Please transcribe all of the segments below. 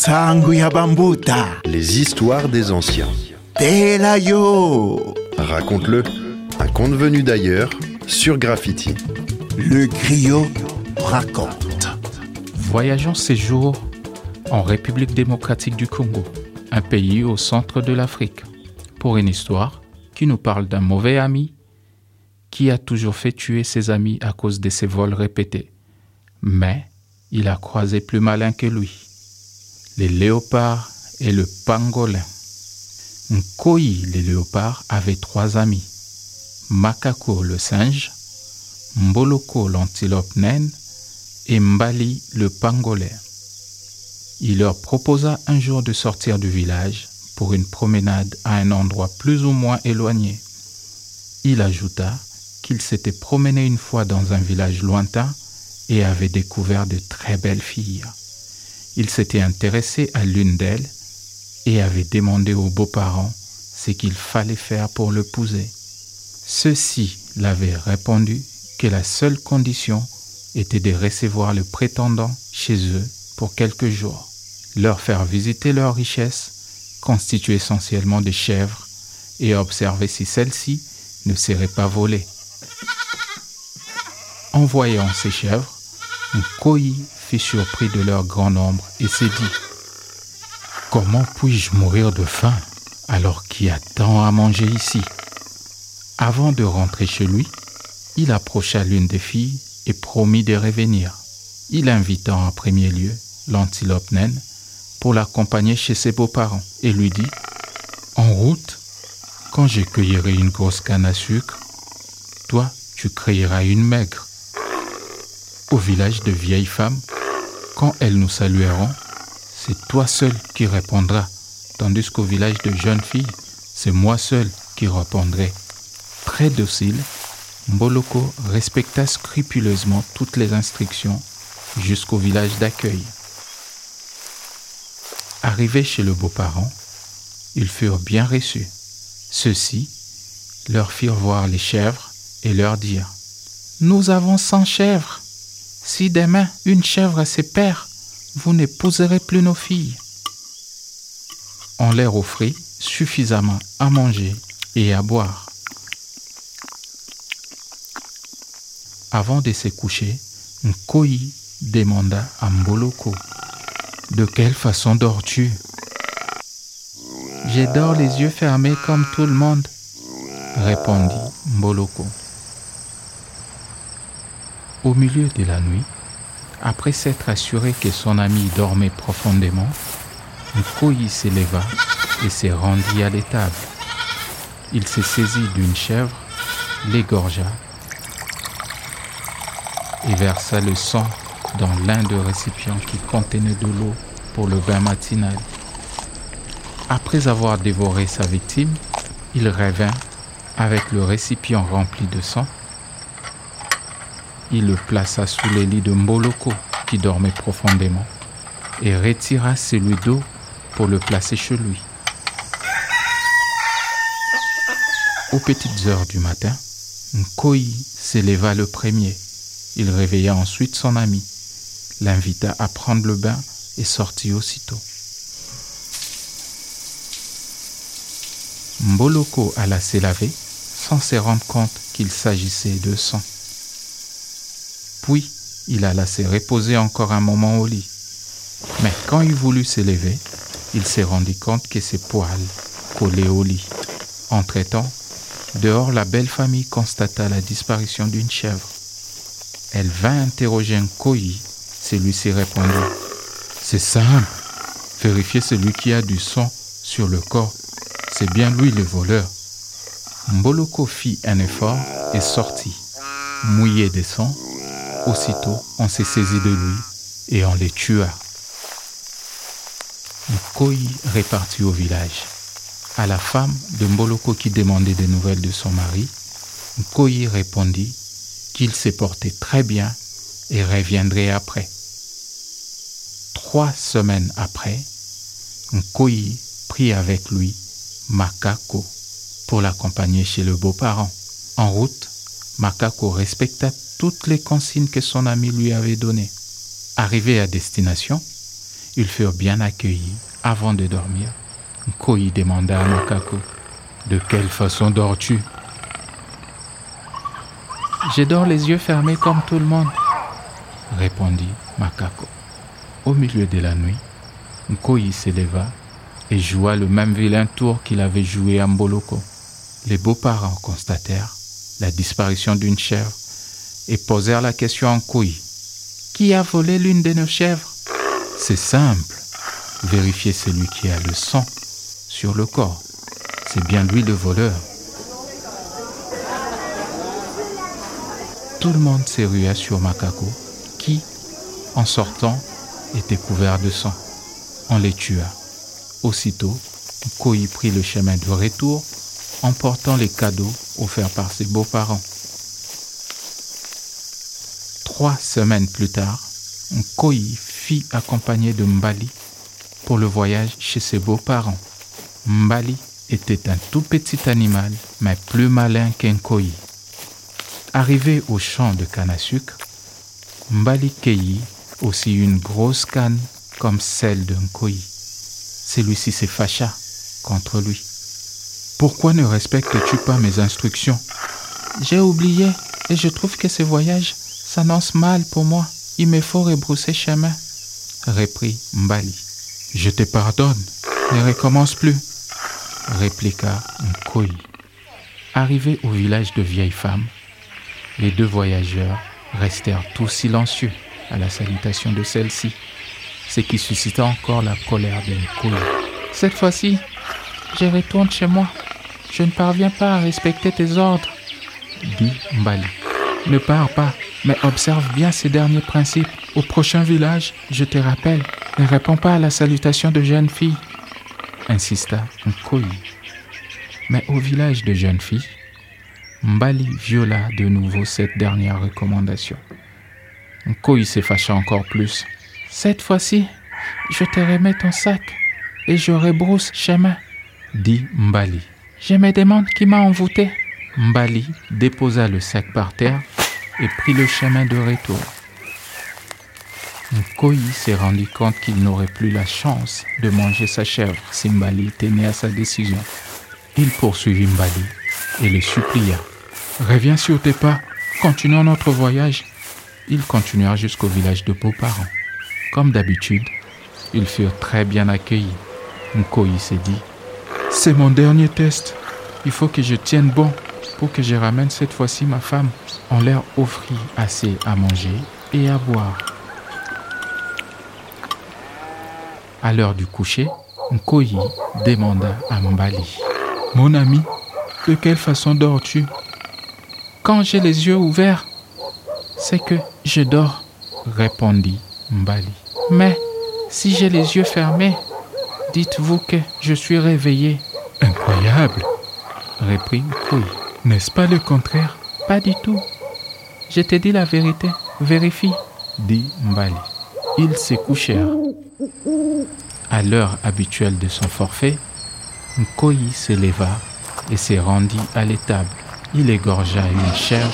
Sangu ya Bambuta. Les histoires des anciens. Telayo. Raconte-le. Un conte venu d'ailleurs sur Graffiti. Le griot raconte. Voyageons ces jours en République démocratique du Congo, un pays au centre de l'Afrique, pour une histoire qui nous parle d'un mauvais ami qui a toujours fait tuer ses amis à cause de ses vols répétés. Mais il a croisé plus malin que lui, les léopards et le pangolin. Nkoyi, le léopard, avait 3 amis. Makako, le singe, Mboloko, l'antilope naine, et Mbali, le pangolin. Il leur proposa un jour de sortir du village pour une promenade à un endroit plus ou moins éloigné. Il ajouta qu'il s'était promené une fois dans un village lointain et avait découvert de très belles filles. Il s'était intéressé à l'une d'elles et avait demandé aux beaux-parents ce qu'il fallait faire pour l'épouser. Ceux-ci l'avaient répondu que la seule condition était de recevoir le prétendant chez eux pour quelques jours, leur faire visiter leurs richesses, constituées essentiellement de chèvres, et observer si celles-ci ne seraient pas volées. En voyant ces chèvres, Nkoyi fut surpris de leur grand nombre et s'est dit « Comment puis-je mourir de faim alors qu'il y a tant à manger ici ?» Avant de rentrer chez lui, il approcha l'une des filles et promit de revenir. Il invita en premier lieu l'antilope naine pour l'accompagner chez ses beaux-parents et lui dit « En route, quand je cueillerai une grosse canne à sucre, toi, tu cueilleras une maigre. Au village de vieilles femmes, quand elles nous salueront, c'est toi seul qui répondras, tandis qu'au village de jeunes filles, c'est moi seul qui répondrai. » Très docile, Mboloko respecta scrupuleusement toutes les instructions jusqu'au village d'accueil. Arrivés chez le beau-parent, ils furent bien reçus. Ceux-ci leur firent voir les chèvres et leur dirent « Nous avons 100 chèvres. Si demain une chèvre se perd, vous n'épouserez plus nos filles. » On leur offrit suffisamment à manger et à boire. Avant de se coucher, Nkoyi demanda à Mboloko « De quelle façon dors-tu » ?« Je dors les yeux fermés comme tout le monde, » répondit Mboloko. Au milieu de la nuit, après s'être assuré que son ami dormait profondément, Nkoyi se leva et se rendit à l'étable. Il se saisit d'une chèvre, l'égorgea et versa le sang dans l'un des récipients qui contenait de l'eau pour le bain matinal. Après avoir dévoré sa victime, il revint avec le récipient rempli de sang. Il le plaça sous le lit de Mboloko qui dormait profondément et retira celui d'eau pour le placer chez lui. Aux petites heures du matin, Nkoyi se leva le premier. Il réveilla ensuite son ami, l'invita à prendre le bain et sortit aussitôt. Mboloko alla se laver sans se rendre compte qu'il s'agissait de sang. Puis, il alla se reposer encore un moment au lit. Mais quand il voulut se lever, il se rendit compte que ses poils collaient au lit. Entre-temps, dehors, la belle famille constata la disparition d'une chèvre. Elle vint interroger Nkoyi. Celui-ci répondit « C'est simple, vérifiez celui qui a du sang sur le corps. C'est bien lui le voleur. » Mboloko fit un effort et sortit, mouillé de sang. Aussitôt, on s'est saisi de lui et on les tua. Nkoyi repartit au village. À la femme de Mboloko qui demandait des nouvelles de son mari, Nkoyi répondit qu'il se portait très bien et reviendrait après. 3 semaines après, Nkoyi prit avec lui Makako pour l'accompagner chez le beau-parent. En route, Makako respecta toutes les consignes que son ami lui avait données. Arrivé à destination, Ils furent bien accueillis. Avant de dormir, Nkoyi demanda à Makako: « De quelle façon dors-tu » ?« Je dors les yeux fermés comme tout le monde, » répondit Makako. Au milieu de la nuit, Nkoyi s'éleva et joua le même vilain tour qu'il avait joué à Mboloko. Les beaux-parents constatèrent la disparition d'une chèvre et posèrent la question à Nkoyi: « Qui a volé l'une de nos chèvres ?»« C'est simple. Vérifiez celui qui a le sang sur le corps. C'est bien lui le voleur. » Tout le monde se rua sur Makako, qui, en sortant, était couvert de sang. On les tua. Aussitôt, Nkoyi prit le chemin de retour, emportant les cadeaux offerts par ses beaux-parents. 3 semaines plus tard, Nkoyi fit accompagner de Mbali pour le voyage chez ses beaux-parents. Mbali était un tout petit animal, mais plus malin qu'Nkoyi. Arrivé au champ de canne à sucre, Mbali cueillit aussi une grosse canne comme celle de Nkoyi. Celui-ci se fâcha contre lui. « Pourquoi ne respectes-tu pas mes instructions ?»« J'ai oublié et je trouve que ce voyage s'annonce mal pour moi. Il me faut rebrousser chemin, » reprit Mbali. « Je te pardonne, ne recommence plus, » répliqua Nkoyi. Arrivés au village de vieilles femmes, les 2 voyageurs restèrent tous silencieux à la salutation de celle-ci, ce qui suscita encore la colère de Nkoyi. « Cette fois-ci, je retourne chez moi. Je ne parviens pas à respecter tes ordres, » dit Mbali. « Ne pars pas, mais observe bien ces derniers principes. Au prochain village, je te rappelle, ne réponds pas à la salutation de jeune fille, » insista Nkoyi. Mais au village de jeunes filles, Mbali viola de nouveau cette dernière recommandation. Nkoyi se fâcha encore plus. « Cette fois-ci, je te remets ton sac et je rebrousse chemin, » dit Mbali. « Je me demande qui m'a envoûté. » Mbali déposa le sac par terre et prit le chemin de retour. Nkoyi s'est rendu compte qu'il n'aurait plus la chance de manger sa chèvre si Mbali tenait à sa décision. Il poursuivit Mbali et le supplia. « Reviens sur tes pas, continuons notre voyage. » Ils continuèrent jusqu'au village de beaux-parents. Comme d'habitude, ils furent très bien accueillis. Nkoyi s'est dit: « C'est mon dernier test. Il faut que je tienne bon pour que je ramène cette fois-ci ma femme. » On leur offrit assez à manger et à boire. À l'heure du coucher, Nkoyi demanda à Mbali: « Mon ami, de quelle façon dors-tu ?»« Quand j'ai les yeux ouverts, c'est que je dors, » répondit Mbali. « Mais si j'ai les yeux fermés, dites-vous que je suis réveillé. »« Incroyable, » reprit Nkoyi. « N'est-ce pas le contraire ?»« Pas du tout. Je te dis la vérité, vérifie, » dit Mbali. Ils se couchèrent. À l'heure habituelle de son forfait, Nkoyi se leva et se rendit à l'étable. Il égorgea une chèvre,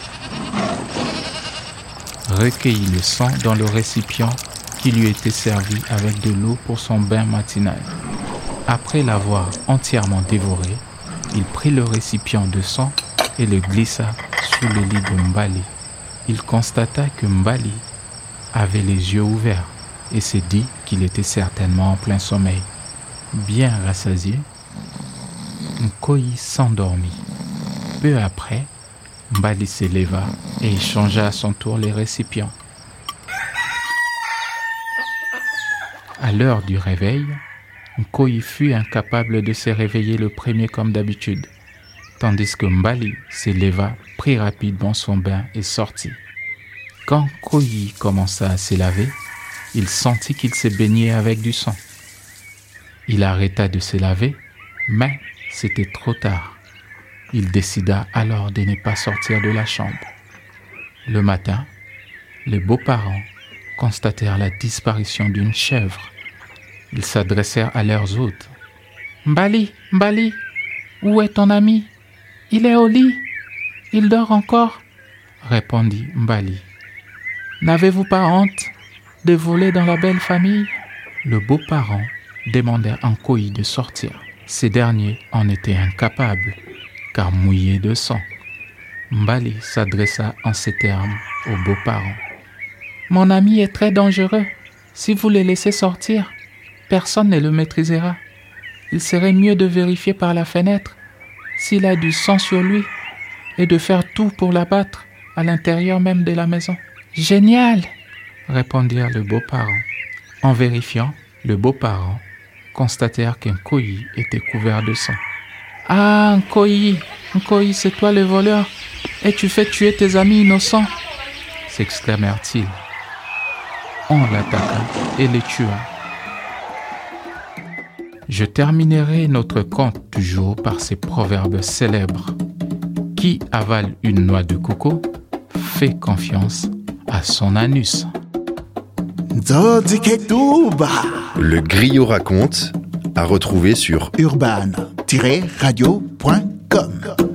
recueillit le sang dans le récipient qui lui était servi avec de l'eau pour son bain matinal. Après l'avoir entièrement dévoré, il prit le récipient de sang et le glissa sous le lit de Mbali. Il constata que Mbali avait les yeux ouverts et se dit qu'il était certainement en plein sommeil. Bien rassasié, Nkoyi s'endormit. Peu après, Mbali se leva et échangea à son tour les récipients. À l'heure du réveil, Nkoyi fut incapable de se réveiller le premier comme d'habitude, tandis que Mbali se leva, prit rapidement son bain et sortit. Quand Nkoyi commença à se laver, il sentit qu'il se baignait avec du sang. Il arrêta de se laver, mais c'était trop tard. Il décida alors de ne pas sortir de la chambre. Le matin, les beaux-parents constatèrent la disparition d'une chèvre. Ils s'adressèrent à leurs hôtes. « Mbali, Mbali, où est ton ami ? Il est au lit. Il dort encore, » répondit Mbali. « N'avez-vous pas honte de voler dans la belle famille ? Le beau-parent demandait à Nkoyi de sortir. Ces derniers en étaient incapables, car mouillés de sang. Mbali s'adressa en ces termes au beau-parent. « Mon ami est très dangereux. Si vous le laissez sortir, personne ne le maîtrisera. Il serait mieux de vérifier par la fenêtre s'il a du sang sur lui et de faire tout pour l'abattre à l'intérieur même de la maison. »« Génial !» répondirent le beau-parent. En vérifiant, le beau-parent constatèrent qu'Nkoyi était couvert de sang. « Ah, Nkoyi, c'est toi le voleur, et tu fais tuer tes amis innocents !» s'exclamèrent-ils. On l'attaqua et le tua. Je terminerai notre conte du jour par ces proverbes célèbres. Qui avale une noix de coco fait confiance à son anus. Nzodi Ketouba. Le griot raconte, à retrouver sur urban-radio.com